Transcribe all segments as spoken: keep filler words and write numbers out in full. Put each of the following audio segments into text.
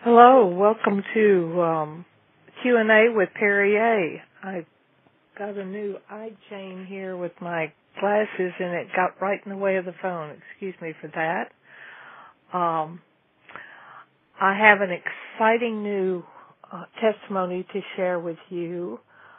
Hello, welcome to um, Q and A with Perry A. I got a new eye chain here with my glasses, and it got right in the way of the phone. Excuse me for that. Um, I have an exciting new uh, testimony to share with you.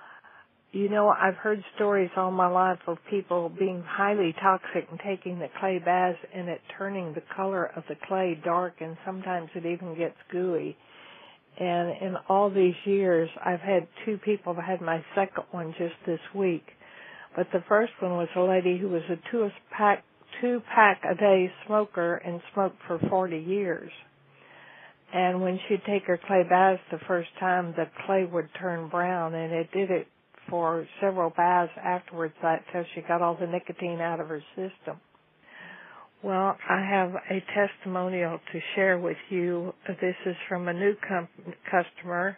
You know, I've heard stories all my life of people being highly toxic and taking the clay baths and it turning the color of the clay dark, and sometimes it even gets gooey. And in all these years, I've had two people. I had my second one just this week. But the first one was a lady who was a two pack, two pack a day smoker and smoked for forty years. And when she'd take her clay baths the first time, the clay would turn brown, and it did it for several baths afterwards until she got all the nicotine out of her system. Well, I have a testimonial to share with you. This is from a new com- customer,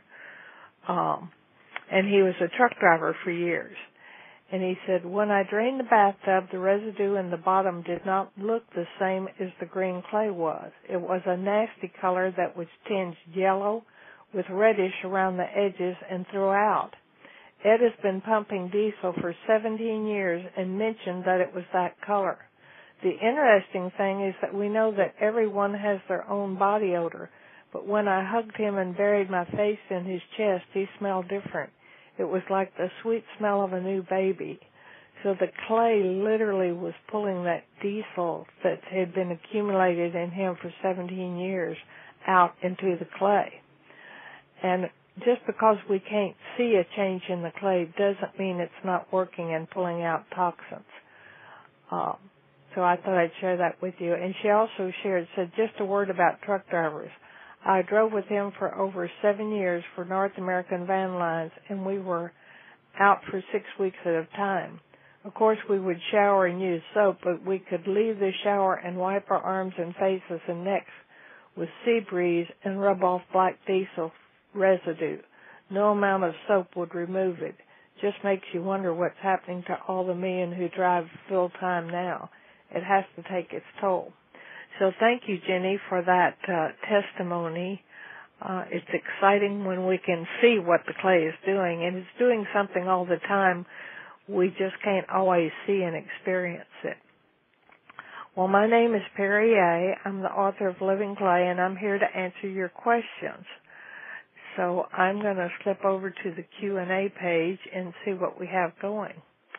um, and he was a truck driver for years. And he said, when I drained the bathtub, the residue in the bottom did not look the same as the green clay was. It was a nasty color that was tinged yellow with reddish around the edges and throughout. Ed has been pumping diesel for seventeen years and mentioned that it was that color. The interesting thing is that we know that everyone has their own body odor, but when I hugged him and buried my face in his chest, he smelled different. It was like the sweet smell of a new baby. So the clay literally was pulling that diesel that had been accumulated in him for seventeen years out into the clay. And just because we can't see a change in the clay doesn't mean it's not working and pulling out toxins. Um, so I thought I'd share that with you. And she also shared, said, just a word about truck drivers. I drove with him for over seven years for North American Van Lines, and we were out for six weeks at a time. Of course, we would shower and use soap, but we could leave the shower and wipe our arms and faces and necks with sea breeze and rub off black diesel residue. No amount of soap would remove it. Just makes you wonder what's happening to all the men who drive full time now. It has to take its toll. So thank you, Jenny, for that uh, testimony. Uh, it's exciting when we can see what the clay is doing, and it's doing something all the time. We just can't always see and experience it. Well, my name is Perry A. I'm the author of Living Clay, and I'm here to answer your questions. So I'm going to slip over to the Q and A page and see what we have going.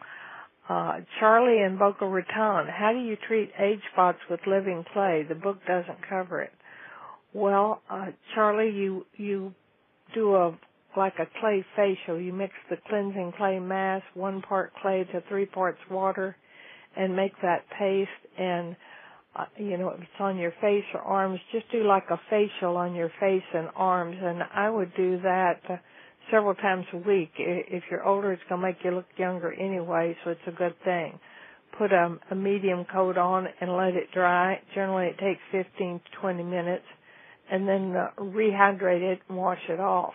Uh, Charlie in Boca Raton, how do you treat age spots with living clay? The book doesn't cover it. Well, uh, Charlie, you you do a like a clay facial. You mix the cleansing clay mass, one part clay to three parts water, and make that paste. And uh, you know, if it's on your face or arms, just do like a facial on your face and arms. And I would do that Uh, several times a week. If you're older, it's going to make you look younger anyway, so it's a good thing. Put a, a medium coat on and let it dry. Generally, it takes fifteen to twenty minutes, and then uh, rehydrate it and wash it off.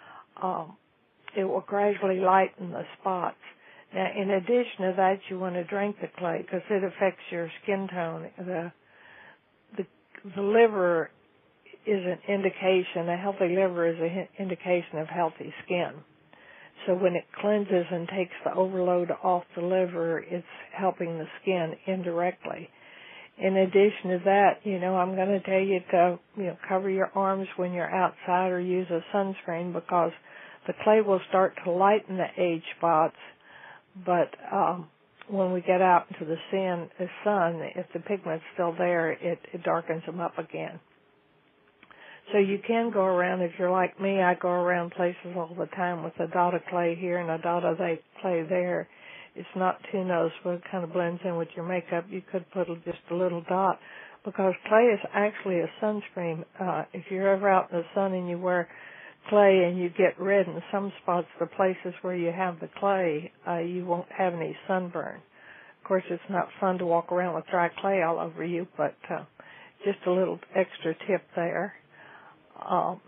Um, it will gradually lighten the spots. Now, in addition to that, you want to drink the clay because it affects your skin tone. The, the, the liver is an indication, a healthy liver is an indication of healthy skin. So when it cleanses and takes the overload off the liver, it's helping the skin indirectly. In addition to that, you know, I'm going to tell you to, you know, cover your arms when you're outside or use a sunscreen because the clay will start to lighten the age spots, but um, when we get out into the sun, the sun, if the pigment's still there, it, it darkens them up again. So you can go around, if you're like me, I go around places all the time with a dot of clay here and a dot of clay there. It's not too noticeable. It kind of blends in with your makeup. You could put just a little dot because clay is actually a sunscreen. Uh, if you're ever out in the sun and you wear clay and you get red in some spots, the places where you have the clay, uh, you won't have any sunburn. Of course, it's not fun to walk around with dry clay all over you, but uh, just a little extra tip there. Um,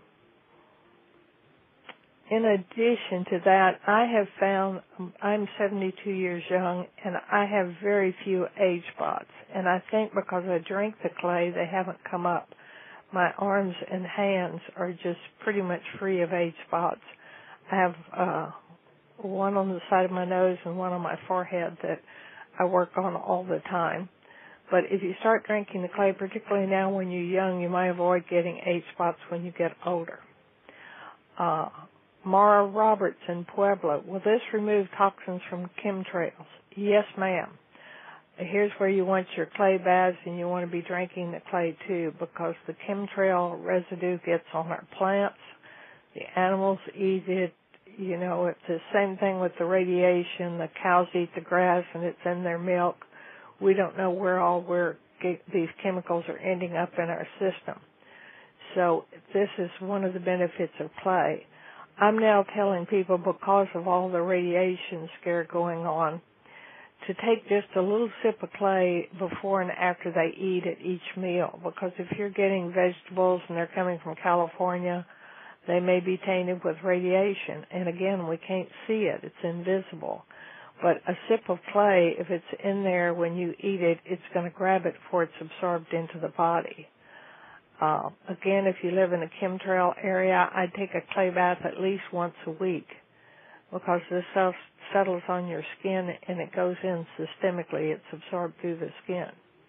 in addition to that, I have found, um, I'm seventy-two years young, and I have very few age spots. And I think because I drink the clay, they haven't come up. my arms and hands are just pretty much free of age spots. I have uh, one on the side of my nose and one on my forehead that I work on all the time. But if you start drinking the clay, particularly now when you're young, you might avoid getting age spots when you get older. Uh, Mara Roberts in Pueblo, will this remove toxins from chemtrails? Yes, ma'am. Here's where you want your clay baths, and you want to be drinking the clay too, because the chemtrail residue gets on our plants. The animals eat it. You know, it's the same thing with the radiation. The cows eat the grass, and it's in their milk. We don't know where all where these chemicals are ending up in our system. So this is one of the benefits of clay. I'm now telling people, because of all the radiation scare going on, to take just a little sip of clay before and after they eat at each meal, because if you're getting vegetables and they're coming from California, they may be tainted with radiation. And again, we can't see it. It's invisible. But a sip of clay, if it's in there when you eat it, it's going to grab it before it's absorbed into the body. Uh, again, if you live in a chemtrail area, I'd take a clay bath at least once a week, because this stuff settles on your skin and it goes in systemically. It's absorbed through the skin.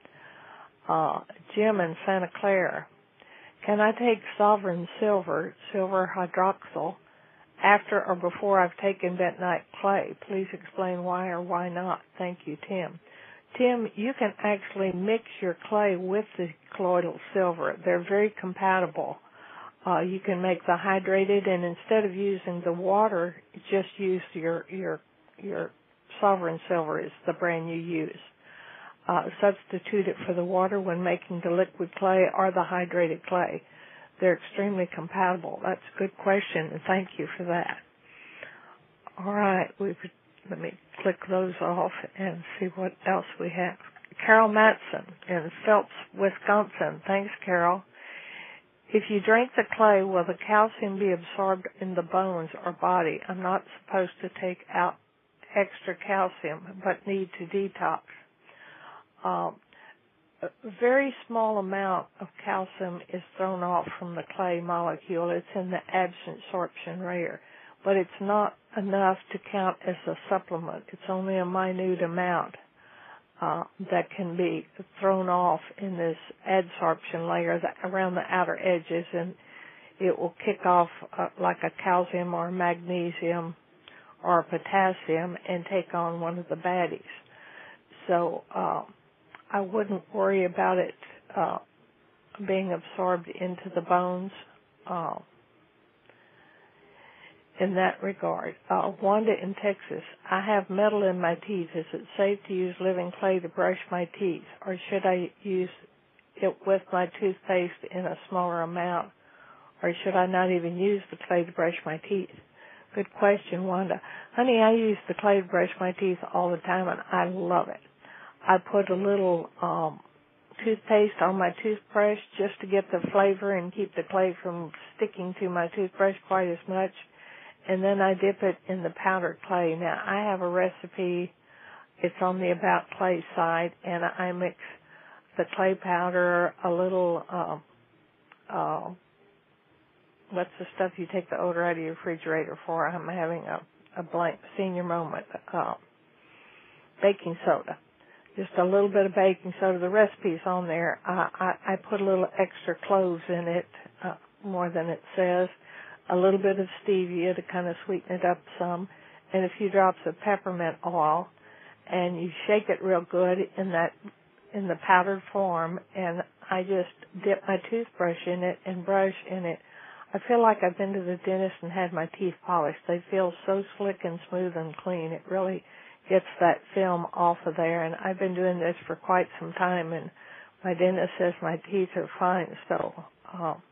Uh, Jim in Santa Clara, can I take Sovereign Silver, silver hydroxyl, after or before I've taken bentonite clay? Please explain why or why not. Thank you, Tim. Tim, you can actually mix your clay with the colloidal silver. They're very compatible. Uh, you can make the hydrated, and instead of using the water, just use your your your Sovereign Silver is the brand you use. Uh, substitute it for the water when making the liquid clay or the hydrated clay. They're extremely compatible. That's a good question, and thank you for that. All right, we've, let me click those off and see what else we have. Carol Matson in Phelps, Wisconsin. Thanks, Carol. If you drink the clay, will the calcium be absorbed in the bones or body? I'm not supposed to take out extra calcium, but need to detox. Um, a very small amount of calcium is thrown off from the clay molecule. It's in the absorption layer, but it's not enough to count as a supplement. It's only a minute amount uh, that can be thrown off in this adsorption layer that, around the outer edges, and it will kick off uh, like a calcium or magnesium or potassium and take on one of the baddies. So uh, I wouldn't worry about it uh, being absorbed into the bones uh, in that regard. Uh, Wanda in Texas, I have metal in my teeth. Is it safe to use living clay to brush my teeth, or should I use it with my toothpaste in a smaller amount, or should I not even use the clay to brush my teeth? Good question, Wanda. Honey, I use the clay to brush my teeth all the time, and I love it. I put a little um, toothpaste on my toothbrush just to get the flavor and keep the clay from sticking to my toothbrush quite as much, and then I dip it in the powdered clay. Now, I have a recipe. It's on the About Clay side, and I mix the clay powder, a little, uh, uh, what's the stuff you take the odor out of your refrigerator for? I'm having a, a blank senior moment. Uh, baking soda. Just a little bit of baking soda. The recipe's on there. I, I, I put a little extra cloves in it, uh, more than it says. A little bit of stevia to kind of sweeten it up some, and a few drops of peppermint oil, and you shake it real good in that in the powdered form, and I just dip my toothbrush in it and brush in it. I feel like I've been to the dentist and had my teeth polished. They feel so slick and smooth and clean. It really gets that film off of there, and I've been doing this for quite some time, and my dentist says my teeth are fine, so um,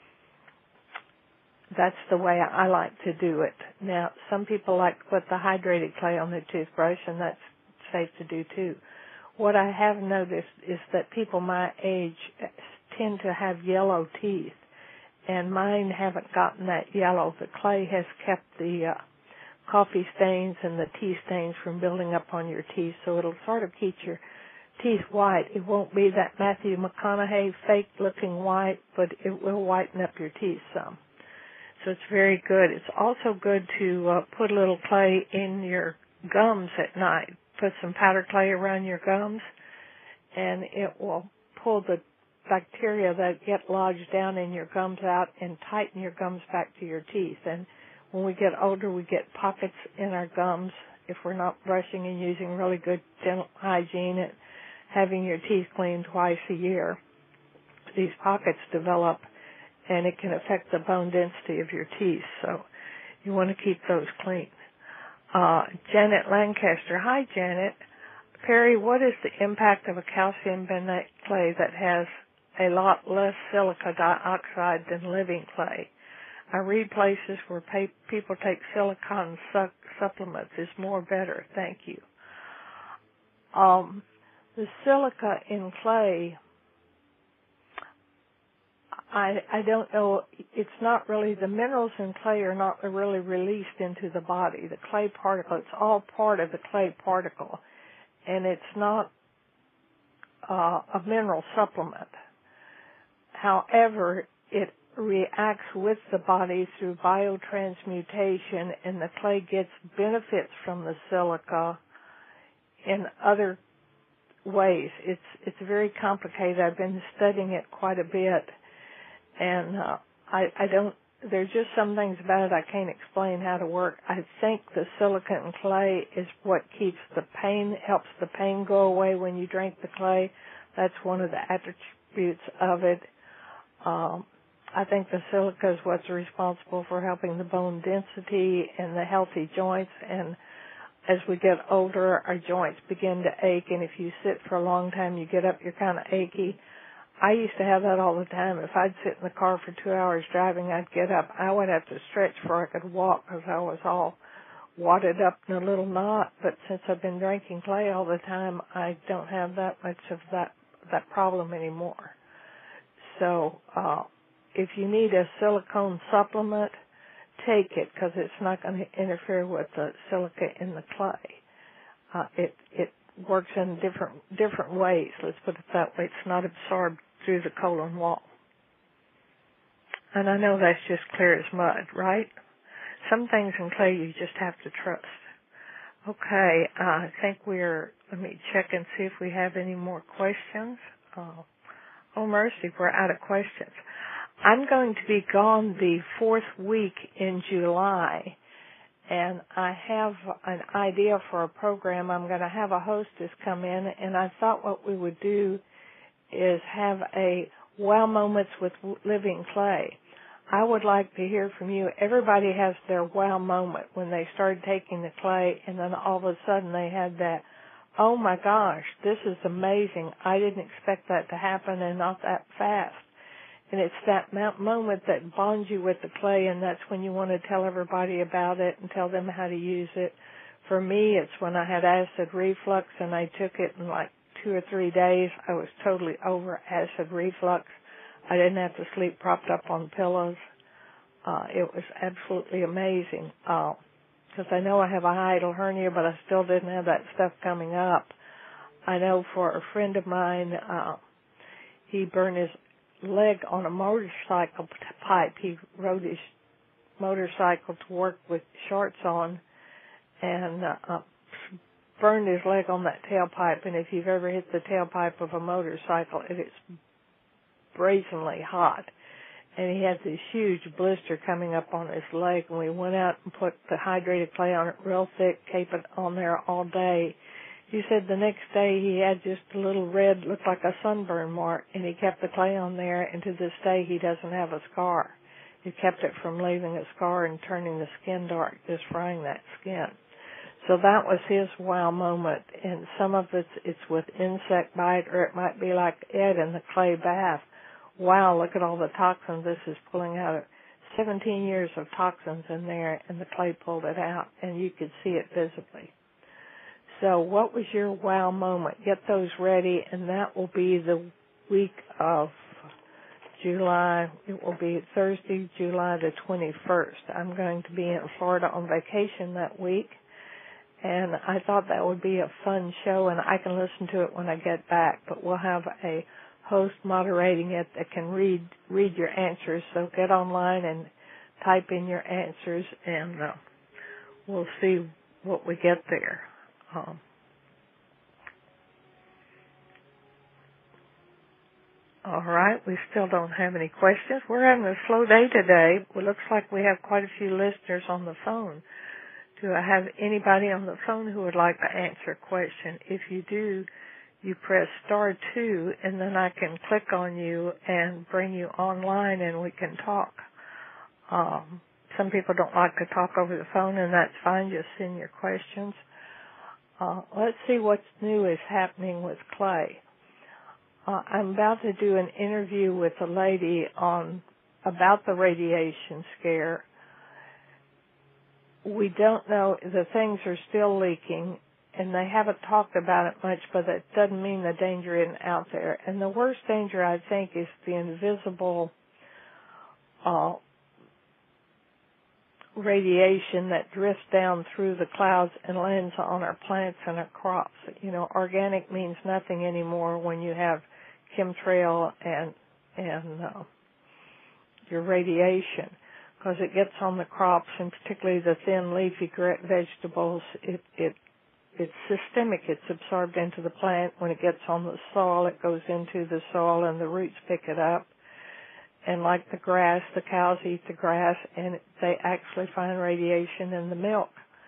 that's the way I like to do it. Now, some people like to put the hydrated clay on their toothbrush, and that's safe to do too. What I have noticed is that people my age tend to have yellow teeth, and mine haven't gotten that yellow. The clay has kept the uh, coffee stains and the tea stains from building up on your teeth, so it'll sort of keep your teeth white. It won't be that Matthew McConaughey fake-looking white, but it will whiten up your teeth some. So it's very good. It's also good to uh, put a little clay in your gums at night. Put some powdered clay around your gums, and it will pull the bacteria that get lodged down in your gums out and tighten your gums back to your teeth. And when we get older, we get pockets in our gums if we're not brushing and using really good dental hygiene and having your teeth cleaned twice a year. These pockets develop, and it can affect the bone density of your teeth, so you want to keep those clean. Uh, Janet Lancaster. Hi, Janet. Perry, what is the impact of a calcium bentonite clay that has a lot less silica dioxide than living clay? I read places where pay, people take silicon su- supplements. Is more better? Thank you. Um, the silica in clay, I, I don't know. It's not really, the minerals in clay are not really released into the body. The clay particle, it's all part of the clay particle, and it's not uh, a mineral supplement. However, it reacts with the body through biotransmutation, and the clay gets benefits from the silica in other ways. It's it's very complicated. I've been studying it quite a bit, and uh, I, I don't. There's just some things about it I can't explain how to work. I think the silica in clay is what keeps the pain, helps the pain go away when you drink the clay. That's one of the attributes of it. Um, I think the silica is what's responsible for helping the bone density and the healthy joints. And as we get older, our joints begin to ache. And if you sit for a long time, you get up, you're kind of achy. I used to have that all the time. If I'd sit in the car for two hours driving, I'd get up. I would have to stretch before I could walk because I was all wadded up in a little knot. But since I've been drinking clay all the time, I don't have that much of that, that problem anymore. So, uh, if you need a silicone supplement, take it because it's not going to interfere with the silica in the clay. Uh, it it works in different different ways. Let's put it that way. It's not absorbed through the colon wall. And I know that's just clear as mud, right? Some things in clay you just have to trust. Okay, uh, I think we're. Let me check and see if we have any more questions. Uh, oh mercy, we're out of questions. I'm going to be gone the fourth week in July, and I have an idea for a program. I'm going to have a hostess come in, and I thought what we would do is have a wow moments with living clay. I would like to hear from you. Everybody has their wow moment when they started taking the clay, and then all of a sudden they had that, oh my gosh, this is amazing. I didn't expect that to happen and not that fast. And it's that moment that bonds you with the clay, and that's when you want to tell everybody about it and tell them how to use it. For me, it's when I had acid reflux, and I took it in like two or three days. I was totally over acid reflux. I didn't have to sleep propped up on pillows. Uh, it was absolutely amazing. Because uh, I know I have a hiatal hernia, but I still didn't have that stuff coming up. I know for a friend of mine, uh, he burned his leg on a motorcycle pipe. He rode his motorcycle to work with shorts on and uh, burned his leg on that tailpipe. And if you've ever hit the tailpipe of a motorcycle, it is brazenly hot. And he had this huge blister coming up on his leg, and we went out and put the hydrated clay on it real thick, kept it on there all day. He said the next day he had just a little red, looked like a sunburn mark, and he kept the clay on there, and to this day he doesn't have a scar. He kept it from leaving a scar and turning the skin dark, just frying that skin. So that was his wow moment, and some of it's, it's with insect bite, or it might be like Ed in the clay bath. Wow, look at all the toxins this is pulling out. seventeen years of toxins in there, and the clay pulled it out, and you could see it visibly. So what was your wow moment? Get those ready, and that will be the week of July. It will be Thursday, July the twenty-first. I'm going to be in Florida on vacation that week, and I thought that would be a fun show, and I can listen to it when I get back. But we'll have a host moderating it that can read read your answers. So get online and type in your answers, and uh, we'll see what we get there. Um, all right, we still don't have any questions. We're having a slow day today. It looks like we have quite a few listeners on the phone. Do I have anybody on the phone who would like to answer a question? If you do, you press star two, and then I can click on you and bring you online, and we can talk. Um, some people don't like to talk over the phone, and that's fine. Just send your questions. Uh, let's see what's new is happening with clay. Uh, I'm about to do an interview with a lady on about the radiation scare. We don't know, the things are still leaking, and they haven't talked about it much, but that doesn't mean the danger isn't out there. And the worst danger, I think, is the invisible uh, radiation that drifts down through the clouds and lands on our plants and our crops. You know, organic means nothing anymore when you have chemtrail and, and uh, your radiation, because it gets on the crops, and particularly the thin leafy vegetables. It, it it's systemic. It's absorbed into the plant. When it gets on the soil, it goes into the soil, and the roots pick it up. And like the grass, the cows eat the grass, and they actually find radiation in the milk.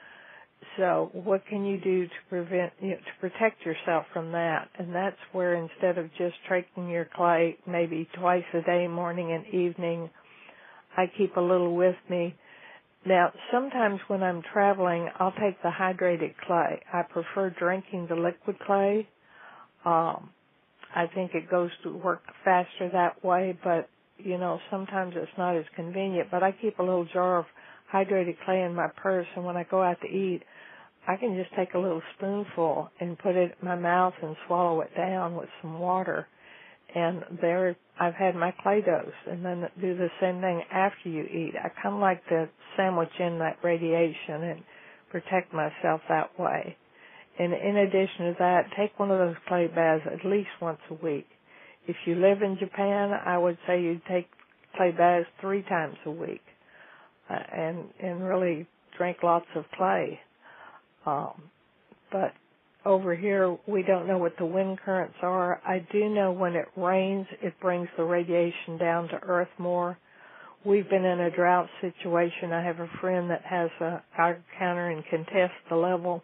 So what can you do to prevent, you know, to protect yourself from that? And that's where, instead of just taking your clay maybe twice a day, morning and evening, I keep a little with me. Now, sometimes when I'm traveling, I'll take the hydrated clay. I prefer drinking the liquid clay. Um, I think it goes to work faster that way, but, you know, sometimes it's not as convenient. But I keep a little jar of hydrated clay in my purse, and when I go out to eat, I can just take a little spoonful and put it in my mouth and swallow it down with some water. And there, I've had my clay dose, and then do the same thing after you eat. I kind of like to sandwich in that radiation and protect myself that way. And in addition to that, take one of those clay baths at least once a week. If you live in Japan, I would say you'd take clay baths three times a week, uh, and and really drink lots of clay. Um, but over here, we don't know what the wind currents are. I do know when it rains, it brings the radiation down to earth more. We've been in a drought situation. I have a friend that has a Geiger counter and can test the level.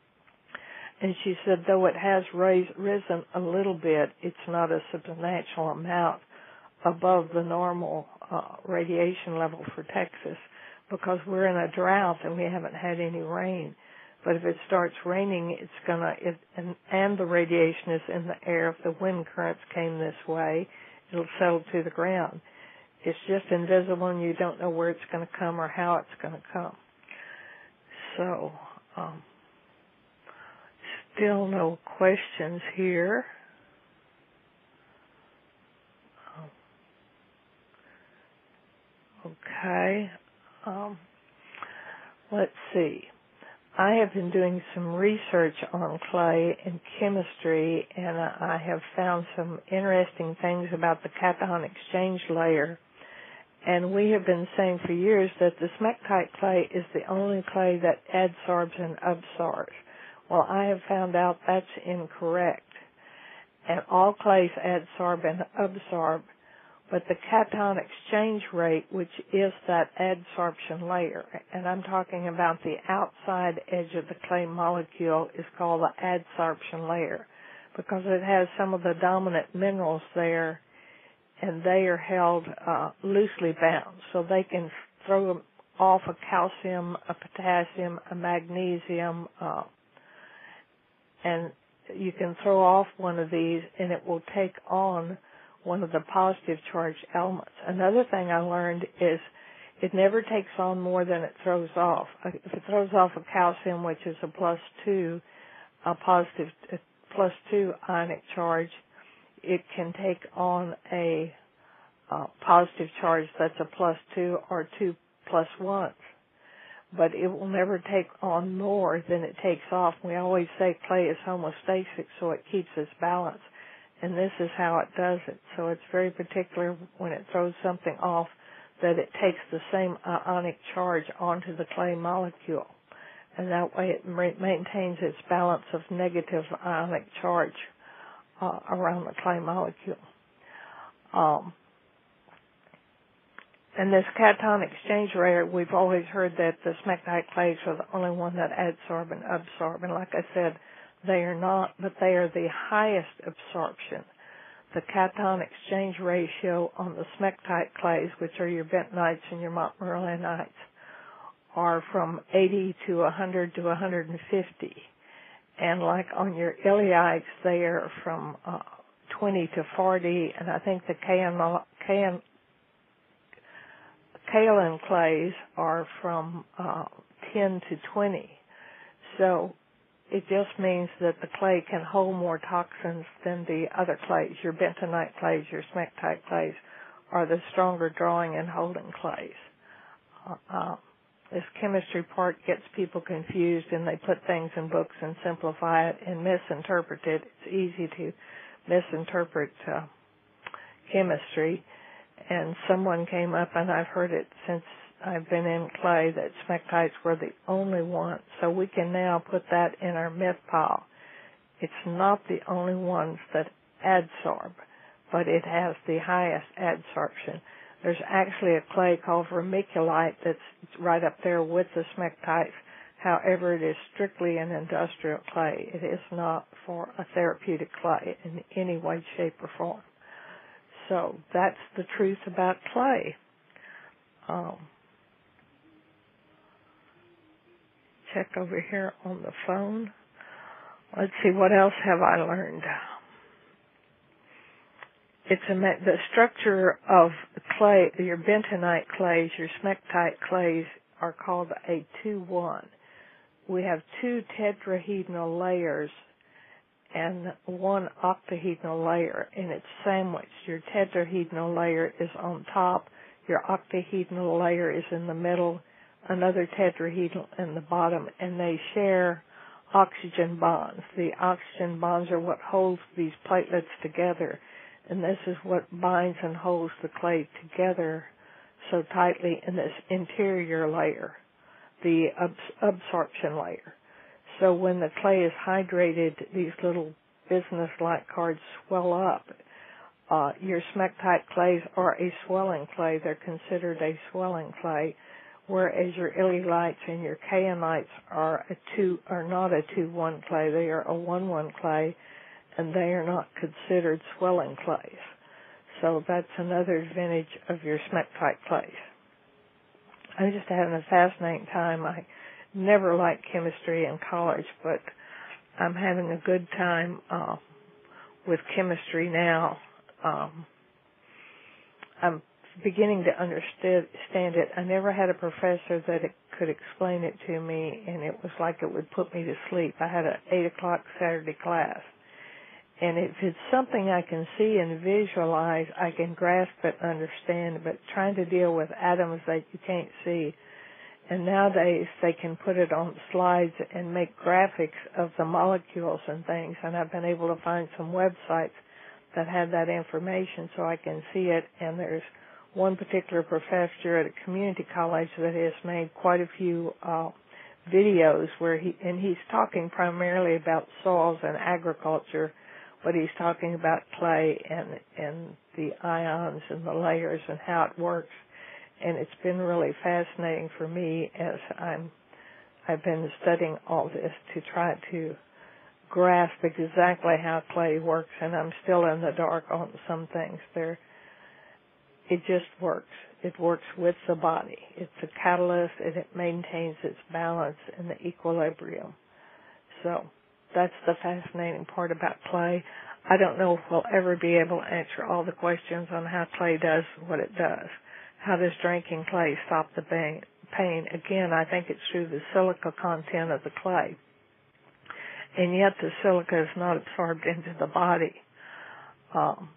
And she said, though it has raised, risen a little bit, it's not a substantial amount above the normal uh, radiation level for Texas, because we're in a drought and we haven't had any rain. But if it starts raining, it's gonna, it, and, and the radiation is in the air. If the wind currents came this way, it'll settle to the ground. It's just invisible, and you don't know where it's going to come or how it's going to come. So, um, still no questions here. Okay. Um, let's see. I have been doing some research on clay and chemistry, and I have found some interesting things about the cation exchange layer. And we have been saying for years that the smectite clay is the only clay that adsorbs and absorbs. Well, I have found out that's incorrect. And all clays adsorb and absorb, but the cation exchange rate, which is that adsorption layer, and I'm talking about the outside edge of the clay molecule, is called the adsorption layer, because it has some of the dominant minerals there, and they are held uh, loosely bound, so they can throw off a calcium, a potassium, a magnesium, uh, and you can throw off one of these, and it will take on one of the positive charged elements. Another thing I learned is it never takes on more than it throws off. If it throws off a calcium, which is a plus two, a positive a plus two ionic charge, it can take on a uh, positive charge that's a plus two or two plus ones. but it will never take on more than it takes off. We always say clay is homeostatic, so it keeps its balance, and this is how it does it. So it's very particular when it throws something off that it takes the same ionic charge onto the clay molecule, and that way it ma- maintains its balance of negative ionic charge uh, around the clay molecule. Um, And this cation exchange rate, we've always heard that the smectite clays are the only one that adsorb and absorb. And like I said, they are not, but they are the highest absorption. The cation exchange ratio on the smectite clays, which are your bentonites and your montmorillonites, are from eighty to one hundred to one hundred fifty. And like on your ilyites, they are from uh, twenty to forty, and I think the kaolin, kaolin Kaolin clays are from uh, ten to twenty. So it just means that the clay can hold more toxins than the other clays. Your bentonite clays, your smectite clays are the stronger drawing and holding clays. Uh, uh, this chemistry part gets people confused, and they put things in books and simplify it and misinterpret it. It's easy to misinterpret uh, chemistry. And someone came up, and I've heard it since I've been in clay, that smectites were the only one. So we can now put that in our myth pile. It's not the only ones that adsorb, but it has the highest adsorption. There's actually a clay called vermiculite that's right up there with the smectites. However, it is strictly an industrial clay. It is not for a therapeutic clay in any way, shape, or form. So that's the truth about clay. Um, check over here on the phone. Let's see, what else have I learned? It's a, the structure of clay, your bentonite clays, your smectite clays are called a two one. We have two tetrahedral layers and one octahedral layer, and it's sandwiched. Your tetrahedral layer is on top, your octahedral layer is in the middle, another tetrahedral in the bottom, and they share oxygen bonds. The oxygen bonds are what holds these platelets together, and this is what binds and holds the clay together so tightly in this interior layer, the absorption layer. So when the clay is hydrated, these little business-like cards swell up. Uh, your smectite clays are a swelling clay. They're considered a swelling clay, whereas your illylites and your kaolites are a two are not a two one clay. They are a one one clay, and they are not considered swelling clays. So that's another advantage of your smectite clays. I'm just having a fascinating time. I never liked chemistry in college, but I'm having a good time uh, with chemistry now. Um, I'm beginning to understand it. I never had a professor that it could explain it to me, and it was like it would put me to sleep. I had an eight o'clock Saturday class, and if it's something I can see and visualize, I can grasp it and understand, but trying to deal with atoms that you can't see. And nowadays, they can put it on slides and make graphics of the molecules and things. And I've been able to find some websites that have that information so I can see it. And there's one particular professor at a community college that has made quite a few uh, videos where he, and he's talking primarily about soils and agriculture, but he's talking about clay and, and the ions and the layers and how it works. And it's been really fascinating for me as I'm, I've been studying all this to try to grasp exactly how clay works, and I'm still in the dark on some things. There, it just works. It works with the body. It's a catalyst, and it maintains its balance and the equilibrium. So that's the fascinating part about clay. I don't know if we'll ever be able to answer all the questions on how clay does what it does. How does drinking clay stop the pain? Again, I think it's through the silica content of the clay. And yet the silica is not absorbed into the body. Um,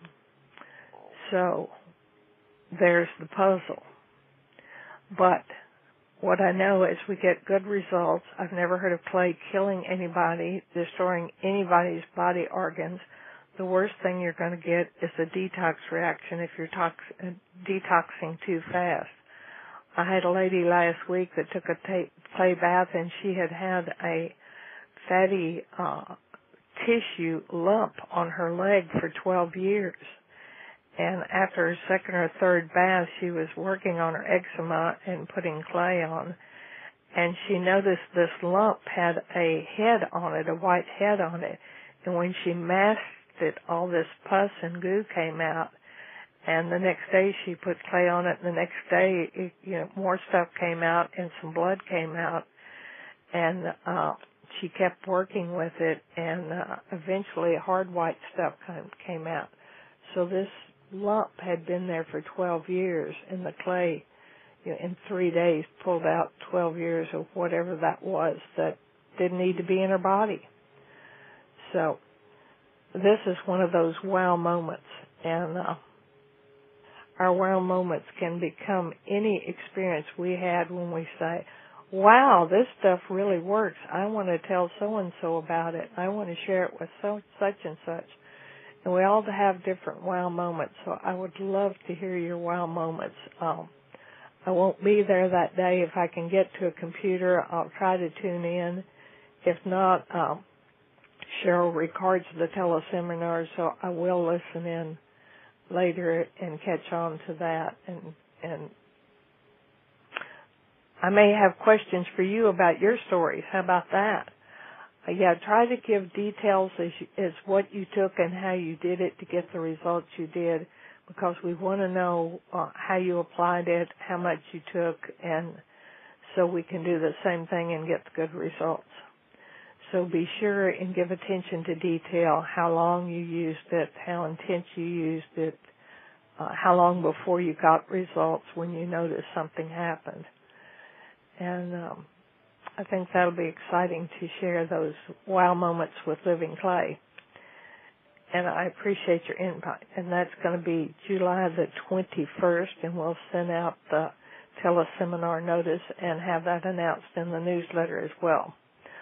so there's the puzzle. But what I know is we get good results. I've never heard of clay killing anybody, destroying anybody's body organs. The worst thing you're going to get is a detox reaction if you're tox- uh, detoxing too fast. I had a lady last week that took a ta- clay bath, and she had had a fatty uh, tissue lump on her leg for twelve years. And after her second or third bath, she was working on her eczema and putting clay on. And she noticed this lump had a head on it, a white head on it. And when she masked it, all this pus and goo came out. And the next day she put clay on it, and the next day, it, you know, more stuff came out and some blood came out. And uh, she kept working with it, and uh, eventually hard white stuff came out. So this lump had been there for twelve years, and the clay, you know, in three days pulled out twelve years of whatever that was that didn't need to be in her body. So this is one of those wow moments, and uh, our wow moments can become any experience we had when we say, wow, this stuff really works. I want to tell so-and-so about it. I want to share it with so such and such. And we all have different wow moments, so I would love to hear your wow moments. Um, I won't be there that day. If I can get to a computer, I'll try to tune in. If not, um, Cheryl records the teleseminar, so I will listen in later and catch on to that. And, and I may have questions for you about your stories. How about that? Uh, yeah, try to give details as, you, as what you took and how you did it to get the results you did, because we want to know uh, how you applied it, how much you took, and so we can do the same thing and get the good results. So be sure and give attention to detail, how long you used it, how intense you used it, uh, how long before you got results when you noticed something happened. And um, I think that'll be exciting to share those wow moments with Living Clay. And I appreciate your invite. And that's going to be July the twenty-first, and we'll send out the teleseminar notice and have that announced in the newsletter as well.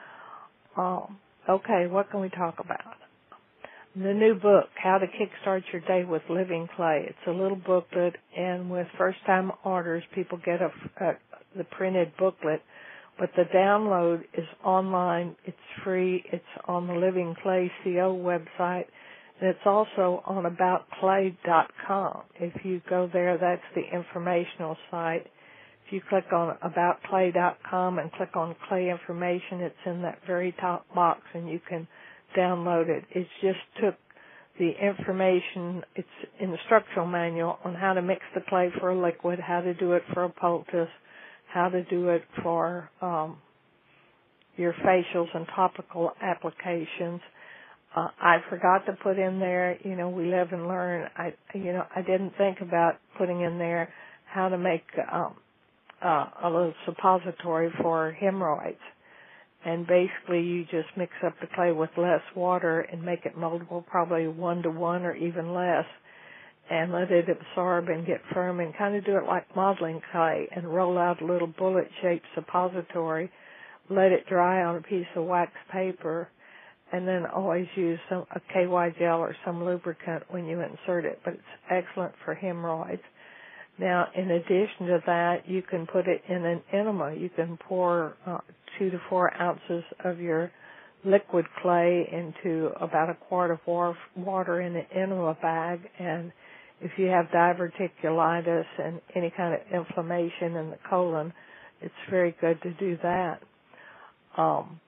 Um, okay, what can we talk about? The new book, How to Kickstart Your Day with Living Clay. It's a little booklet, and with first-time orders, people get a, a, the printed booklet. But the download is online. It's free. It's on the Living Clay C O website. And it's also on about clay dot com. If you go there, that's the informational site. If you click on about clay dot com and click on clay information, it's in that very top box, and you can download it. It just took the information, it's instructional manual on how to mix the clay for a liquid, how to do it for a poultice, how to do it for um, your facials and topical applications. Uh, I forgot to put in there, you know, we live and learn. I, you know, I didn't think about putting in there how to make um, uh, a little suppository for hemorrhoids. And basically you just mix up the clay with less water and make it moldable, probably one to one or even less, and let it absorb and get firm, and kind of do it like modeling clay and roll out a little bullet-shaped suppository, let it dry on a piece of wax paper, and then always use some, a K Y gel or some lubricant when you insert it. But it's excellent for hemorrhoids. Now, in addition to that, you can put it in an enema. You can pour uh, two to four ounces of your liquid clay into about a quart of water in an enema bag, and if you have diverticulitis and any kind of inflammation in the colon, it's very good to do that. Um,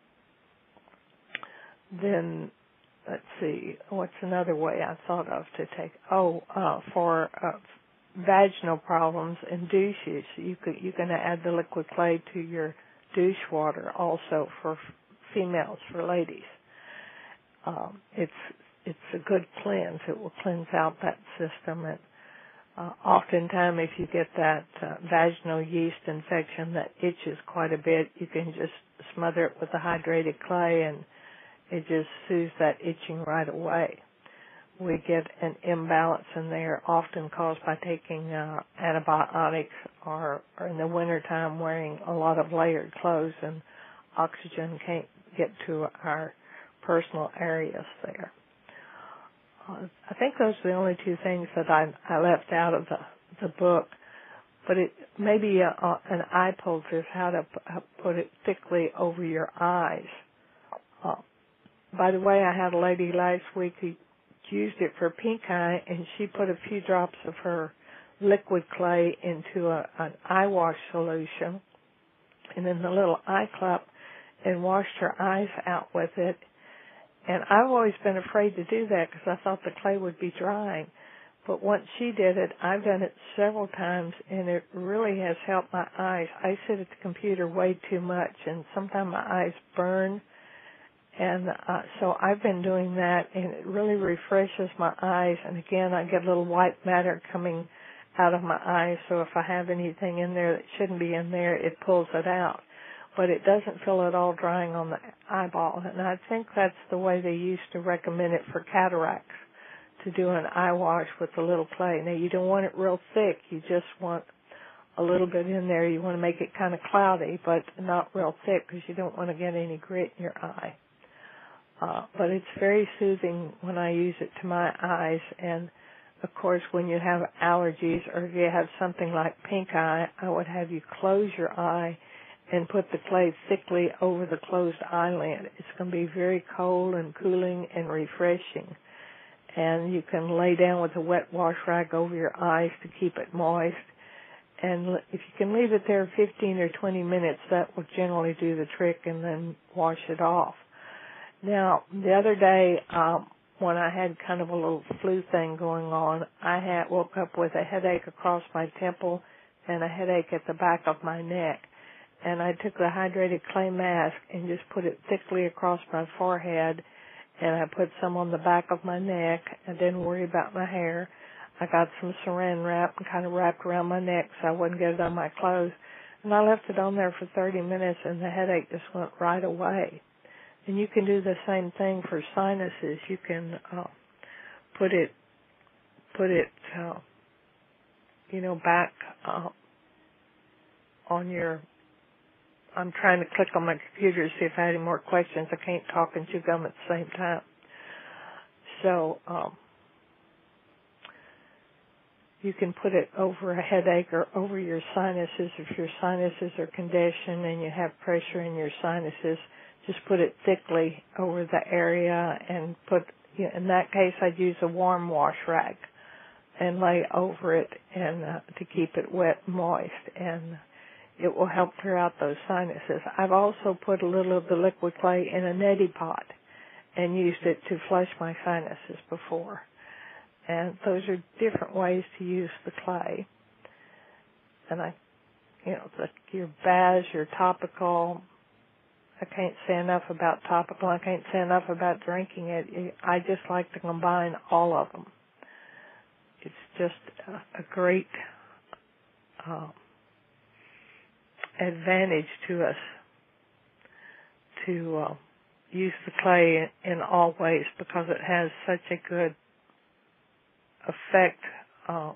then, let's see, what's another way I thought of to take? Oh, uh, for uh, vaginal problems and douches, you could you can add the liquid clay to your douche water also for f- females, for ladies. Um, it's it's a good cleanse. It will cleanse out that system. And uh, oftentimes, if you get that uh, vaginal yeast infection that itches quite a bit, you can just smother it with the hydrated clay, and it just soothes that itching right away. We get an imbalance in there, often caused by taking uh, antibiotics or, or in the wintertime wearing a lot of layered clothes and oxygen can't get to our personal areas there. Uh, I think those are the only two things that I, I left out of the, the book, but it maybe a, a, an eye poultice is how to p- put it thickly over your eyes. Uh, by the way, I had a lady last week who used it for pink eye, and she put a few drops of her liquid clay into a, an eye wash solution and in the little eye cup and washed her eyes out with it. And I've always been afraid to do that because I thought the clay would be drying. But once she did it, I've done it several times, and it really has helped my eyes. I sit at the computer way too much, and sometimes my eyes burn. And uh, so I've been doing that, and it really refreshes my eyes. And again, I get a little white matter coming out of my eyes, so if I have anything in there that shouldn't be in there, it pulls it out. But it doesn't feel at all drying on the eyeball. And I think that's the way they used to recommend it for cataracts, to do an eye wash with a little clay. Now, you don't want it real thick. You just want a little bit in there. You want to make it kind of cloudy, but not real thick because you don't want to get any grit in your eye. Uh, but it's very soothing when I use it to my eyes. And, of course, when you have allergies or if you have something like pink eye, I would have you close your eye and put the clay thickly over the closed eyelid. It's going to be very cold and cooling and refreshing. And you can lay down with a wet wash rag over your eyes to keep it moist. And if you can leave it there fifteen or twenty minutes, that will generally do the trick, and then wash it off. Now, the other day, um, when I had kind of a little flu thing going on, I had woke up with a headache across my temple and a headache at the back of my neck. And I took the hydrated clay mask and just put it thickly across my forehead, and I put some on the back of my neck. I didn't worry about my hair. I got some saran wrap and kind of wrapped around my neck so I wouldn't get it on my clothes. And I left it on there for thirty minutes, and the headache just went right away. And you can do the same thing for sinuses. You can uh, put it, put it, uh, you know, back uh, on your. I'm trying to click on my computer to see if I had any more questions. I can't talk and chew gum at the same time. So um, you can put it over a headache or over your sinuses. If your sinuses are conditioned and you have pressure in your sinuses, just put it thickly over the area and put, you know, in that case, I'd use a warm wash rag and lay over it and uh, to keep it wet and moist, and it will help clear out those sinuses. I've also put a little of the liquid clay in a neti pot and used it to flush my sinuses before. And those are different ways to use the clay. And I, you know, the, your baths, your topical, I can't say enough about topical. I can't say enough about drinking it. I just like to combine all of them. It's just a, a great uh, advantage to us to uh, use the clay in, in all ways because it has such a good effect uh,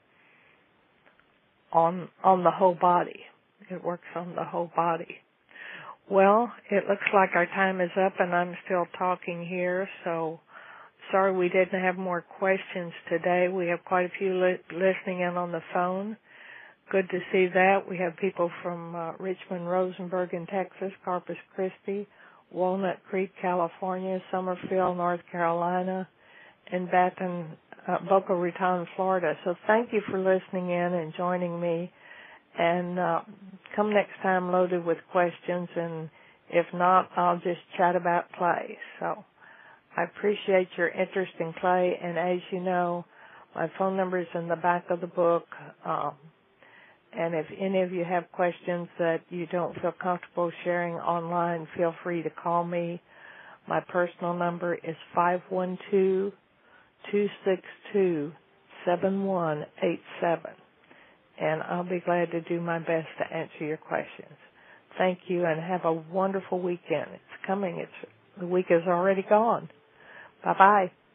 on on the whole body. It works on the whole body. Well, it looks like our time is up, and I'm still talking here, so sorry we didn't have more questions today. We have quite a few li- listening in on the phone. Good to see that. We have people from uh, Richmond, Rosenberg in Texas, Corpus Christi, Walnut Creek, California, Summerfield, North Carolina, and Baton, uh, Boca Raton, Florida. So thank you for listening in and joining me. And uh, come next time loaded with questions, and if not, I'll just chat about clay. So I appreciate your interest in clay, and as you know, my phone number is in the back of the book. Um, and if any of you have questions that you don't feel comfortable sharing online, feel free to call me. My personal number is five one two, two six two, seven one eight seven. And I'll be glad to do my best to answer your questions. Thank you, and have a wonderful weekend. It's coming. It's the week is already gone. Bye-bye.